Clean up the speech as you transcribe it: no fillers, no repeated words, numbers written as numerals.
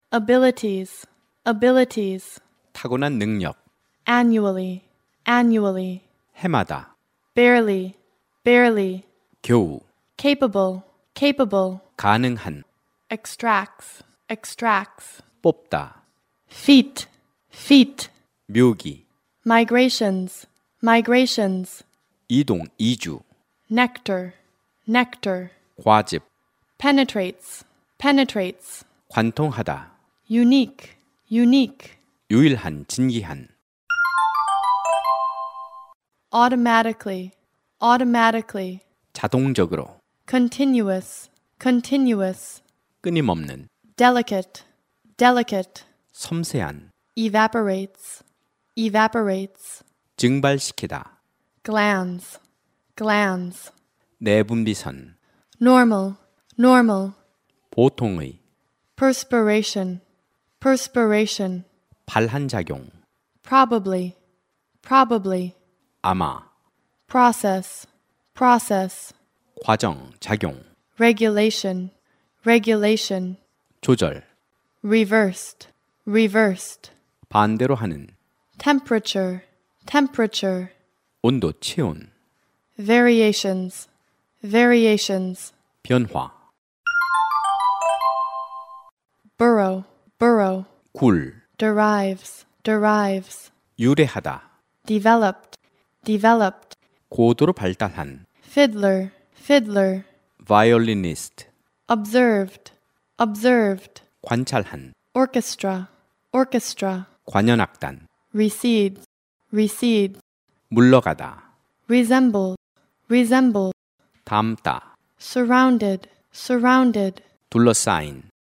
abilities, abilities, 타고난 능력, annually, annually, 해마다, barely, barely, 겨우, capable, capable, 가능한, extracts, extracts, 뽑다, feet, feet, 묘기, migrations, migrations, 이동, 이주, nectar, nectar, 과즙, penetrates, penetrates, 관통하다, unique, unique, 유일한, 진기한, automatically, automatically, 자동적으로, continuous, continuous, 끊임없는, delicate, delicate, 섬세한, evaporates, evaporates, 증발시키다, glands, glands, 내분비선, normal, normal, 보통의, perspiration, perspiration, 발한작용, probably, probably, 아마, process, process, 과정, 작용, regulation, regulation, 조절, reversed, reversed, 반대로 하는, temperature, temperature, 온도, 체온, variations, variations, 변화, burrow, burrow, 굴, derives, derives, 유래하다, developed, developed, 고도로 발달한, fiddler, fiddler, violinist, observed, observed, 관찰한, orchestra, orchestra, 관현악단, recedes, recedes, 물러가다, resembled, resembled, 닮다, surrounded, surrounded, 둘러싸인,